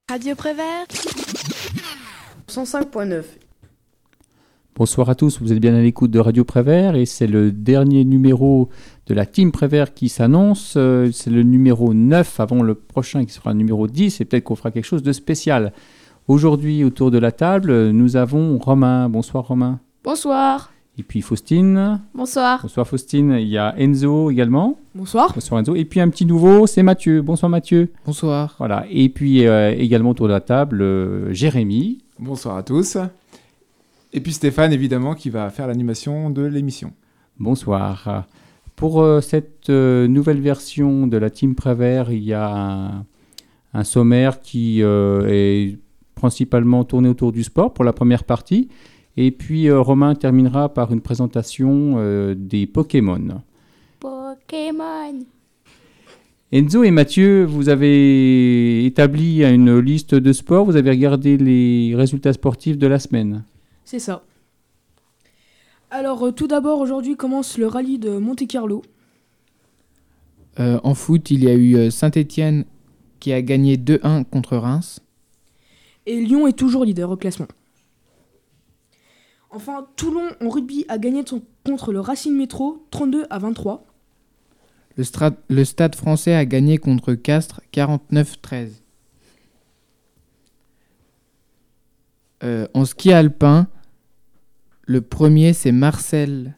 Radio Prévert 105.9. Bonsoir à tous, vous êtes bien à l'écoute de Radio Prévert et c'est le dernier numéro de la Team Prévert qui s'annonce. C'est le numéro 9 avant le prochain qui sera le numéro 10 et peut-être qu'on fera quelque chose de spécial. Aujourd'hui, autour de la table, nous avons Romain. Bonsoir Romain. Bonsoir. Et puis Faustine. Bonsoir. Bonsoir Faustine. Il y a Enzo également. Bonsoir. Bonsoir Enzo. Et puis un petit nouveau, c'est Mathieu. Bonsoir Mathieu. Bonsoir. Voilà. Et puis également autour de la table, Jérémy. Bonsoir à tous. Et puis Stéphane, évidemment, qui va faire l'animation de l'émission. Bonsoir. Pour cette nouvelle version de la Team Prévert, il y a un sommaire qui est principalement tourné autour du sport pour la première partie. Et puis Romain terminera par une présentation des Pokémon. Pokémon. Enzo et Mathieu, vous avez établi une liste de sports, vous avez regardé les résultats sportifs de la semaine. C'est ça. Alors, tout d'abord, aujourd'hui commence le rallye de Monte-Carlo. En foot, il y a eu Saint-Étienne qui a gagné 2-1 contre Reims. Et Lyon est toujours leader au classement. Enfin, Toulon en rugby a gagné contre le Racing Métro 32-23. Le Stade français a gagné contre Castres 49-13. En ski alpin, le premier c'est Marcel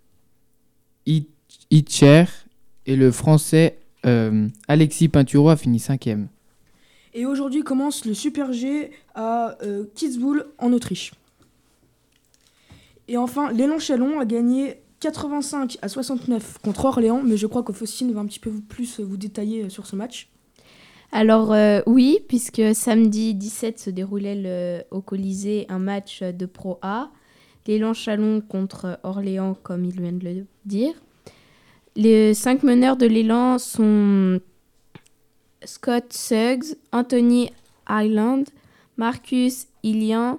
Hietscher et le français Alexis Pinturo a fini 5e. Et aujourd'hui commence le Super G à Kitzbühel en Autriche. Et enfin, l'élan Chalon a gagné 85-69 contre Orléans, mais je crois que Faustine va un petit peu plus vous détailler sur ce match. Alors oui, puisque samedi 17 se déroulait au Colisée un match de Pro A. L'élan Chalon contre Orléans, comme il vient de le dire. Les 5 meneurs de l'élan sont Scott Suggs, Anthony Highland, Marcus Ilian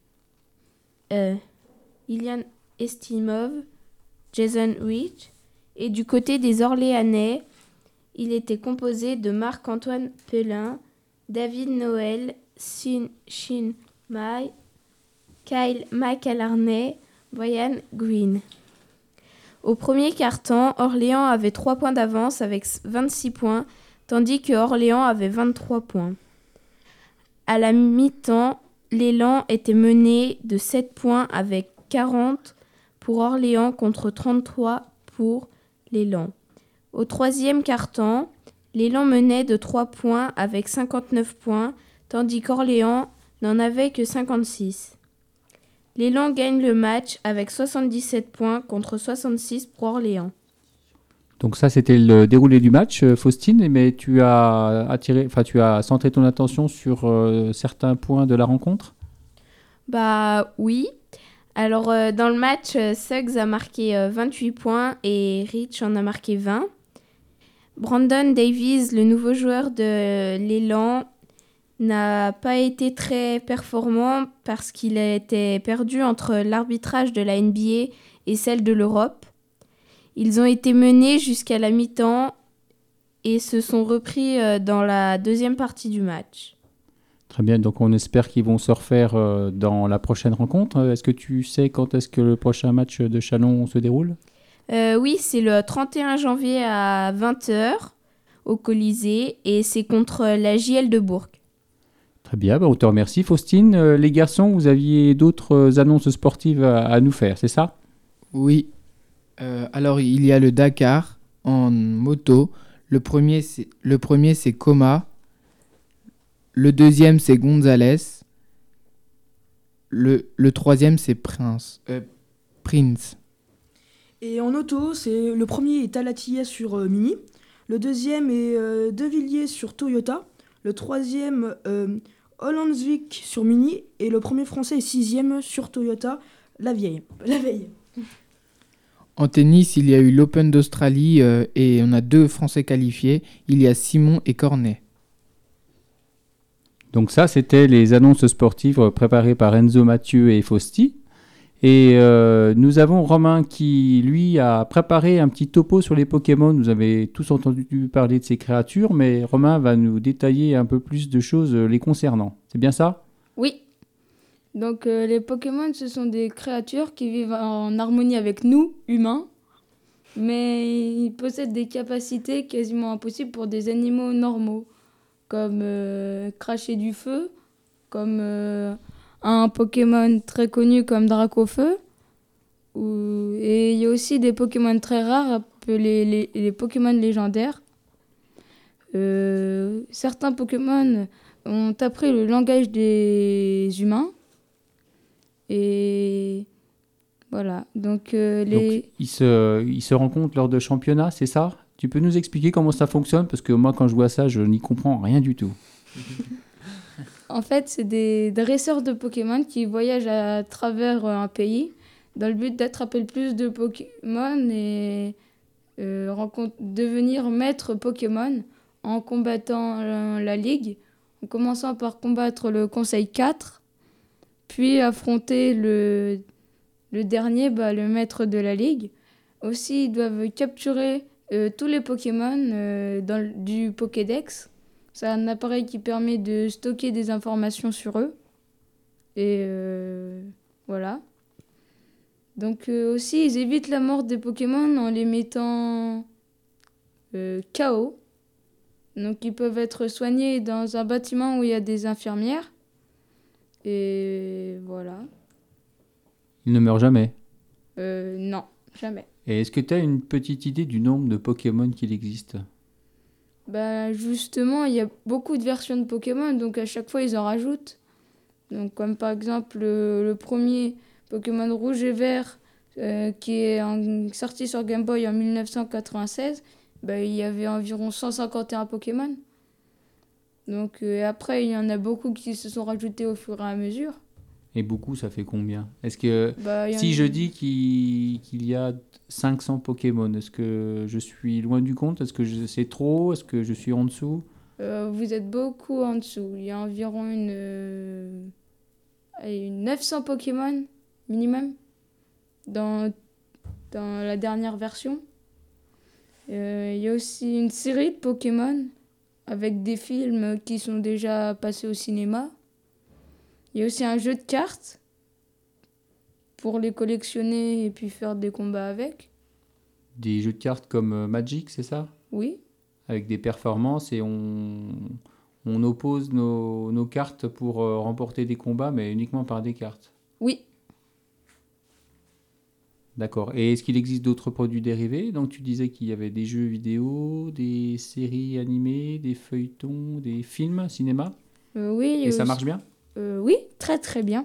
Estimov, Jason Rich. Et du côté des Orléanais, il était composé de Marc-Antoine Pelin, David Noël, Shin Mai, Kyle McAlarney, Brian Green. Au premier quart-temps, Orléans avait 3 points d'avance avec 26 points, tandis que Orléans avait 23 points. À la mi-temps, l'élan était mené de 7 points avec 40 pour Orléans contre 33 pour l'élan. Au troisième quart-temps, l'élan menait de 3 points avec 59 points, tandis qu'Orléans n'en avait que 56. L'élan gagne le match avec 77 points contre 66 pour Orléans. Donc ça, c'était le déroulé du match, Faustine, mais tu as centré ton attention sur certains points de la rencontre ? Bah oui. Alors dans le match, Suggs a marqué 28 points et Rich en a marqué 20. Brandon Davies, le nouveau joueur de l'élan, n'a pas été très performant parce qu'il a été perdu entre l'arbitrage de la NBA et celle de l'Europe. Ils ont été menés jusqu'à la mi-temps et se sont repris dans la deuxième partie du match. Très bien, donc on espère qu'ils vont se refaire dans la prochaine rencontre. Est-ce que tu sais quand est-ce que le prochain match de Chalon se déroule ? Oui, c'est le 31 janvier à 20h au Colisée et c'est contre la JL de Bourg. Très bien, on te remercie Faustine. Les garçons, vous aviez d'autres annonces sportives à nous faire, c'est ça ? Oui. Alors il y a le Dakar en moto. Le premier c'est Coma. Le deuxième c'est Gonzalez. Le troisième c'est Prince. Et en auto, le premier est Alatia sur Mini. Le deuxième est De Villiers sur Toyota. Le troisième, Hollandsvik sur Mini. Et le premier français est 6e sur Toyota, la veille. En tennis, il y a eu l'Open d'Australie et on a 2 Français qualifiés. Il y a Simon et Cornet. Donc ça, c'était les annonces sportives préparées par Enzo, Mathieu et Fausti. Et nous avons Romain qui, lui, a préparé un petit topo sur les Pokémon. Vous avez tous entendu parler de ces créatures, mais Romain va nous détailler un peu plus de choses les concernant. C'est bien ça ? Oui. Donc les Pokémon, ce sont des créatures qui vivent en harmonie avec nous, humains, mais ils possèdent des capacités quasiment impossibles pour des animaux normaux, comme cracher du feu, comme un Pokémon très connu comme Dracofeu. Et il y a aussi des Pokémon très rares appelés les Pokémon légendaires. Certains Pokémon ont appris le langage des humains. Et voilà. Donc, Donc, ils se rencontrent lors de championnats, c'est ça ? Tu peux nous expliquer comment ça fonctionne ? Parce que moi, quand je vois ça, je n'y comprends rien du tout. En fait, c'est des dresseurs de Pokémon qui voyagent à travers un pays dans le but d'attraper le plus de Pokémon et devenir maître Pokémon en combattant la Ligue, en commençant par combattre le Conseil 4, puis affronter le dernier, le maître de la Ligue. Aussi, ils doivent capturer tous les Pokémon du Pokédex. C'est un appareil qui permet de stocker des informations sur eux. Et voilà. Donc aussi, ils évitent la mort des Pokémon en les mettant KO. Donc ils peuvent être soignés dans un bâtiment où il y a des infirmières. Et voilà. Ils ne meurent jamais. Non, jamais. Et est-ce que tu as une petite idée du nombre de Pokémon qu'il existe ? Justement, il y a beaucoup de versions de Pokémon, donc à chaque fois, ils en rajoutent. Donc, comme par exemple, le premier Pokémon rouge et vert qui est sorti sur Game Boy en 1996, il y avait environ 151 Pokémon. Donc, après, il y en a beaucoup qui se sont rajoutés au fur et à mesure. Et beaucoup, ça fait combien ? Est-ce que Si je dis qu'il y a 500 Pokémon, est-ce que je suis loin du compte ? Est-ce que c'est trop ? Est-ce que je suis en dessous ? Vous êtes beaucoup en dessous. Il y a environ une 900 Pokémon minimum dans la dernière version. Il y a aussi une série de Pokémon avec des films qui sont déjà passés au cinéma. Il y a aussi un jeu de cartes pour les collectionner et puis faire des combats avec. Des jeux de cartes comme Magic, c'est ça ? Oui. Avec des performances et on oppose nos cartes pour remporter des combats, mais uniquement par des cartes. Oui. D'accord. Et est-ce qu'il existe d'autres produits dérivés ? Donc tu disais qu'il y avait des jeux vidéo, des séries animées, des feuilletons, des films, cinéma ? Oui. Et ça marche bien ? Oui, très très bien.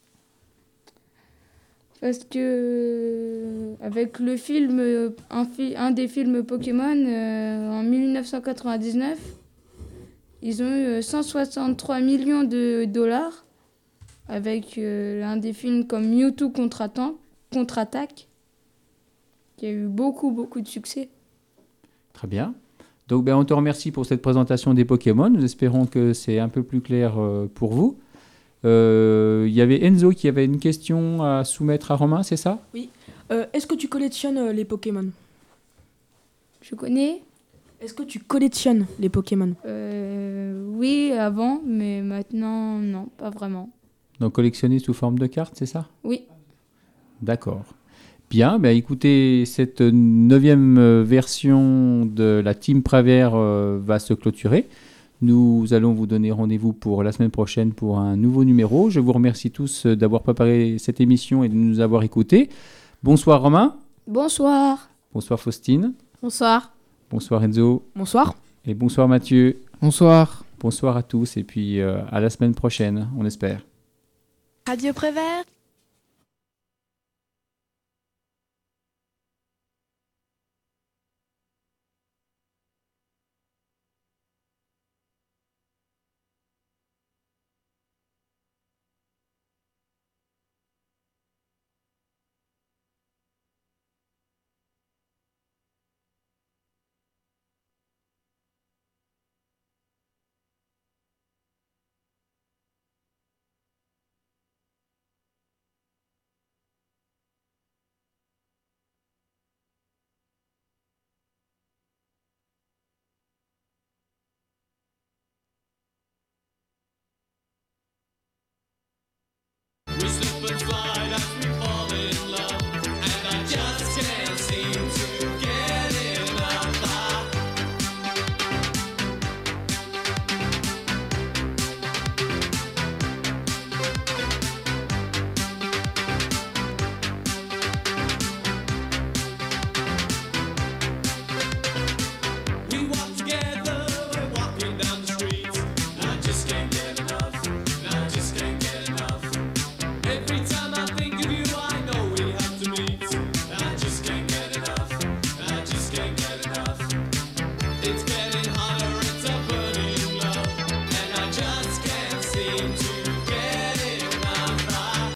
Parce que avec le film, un des films Pokémon en 1999, ils ont eu 163 millions de dollars avec un des films comme Mewtwo contre-attaque qui a eu beaucoup de succès. Très bien. Donc on te remercie pour cette présentation des Pokémon. Nous espérons que c'est un peu plus clair pour vous. Il y avait Enzo qui avait une question à soumettre à Romain, c'est ça ? Oui. Est-ce que tu collectionnes les Pokémon ? Je connais. Est-ce que tu collectionnes les Pokémon ? Oui, avant, mais maintenant, non, pas vraiment. Donc collectionner sous forme de cartes, c'est ça ? Oui. D'accord. Bien, écoutez, cette 9e version de la Team Prévert va se clôturer. Nous allons vous donner rendez-vous pour la semaine prochaine pour un nouveau numéro. Je vous remercie tous d'avoir préparé cette émission et de nous avoir écoutés. Bonsoir Romain. Bonsoir. Bonsoir Faustine. Bonsoir. Bonsoir Enzo. Bonsoir. Et bonsoir Mathieu. Bonsoir. Bonsoir à tous et puis à la semaine prochaine, on espère. Radio Prévert.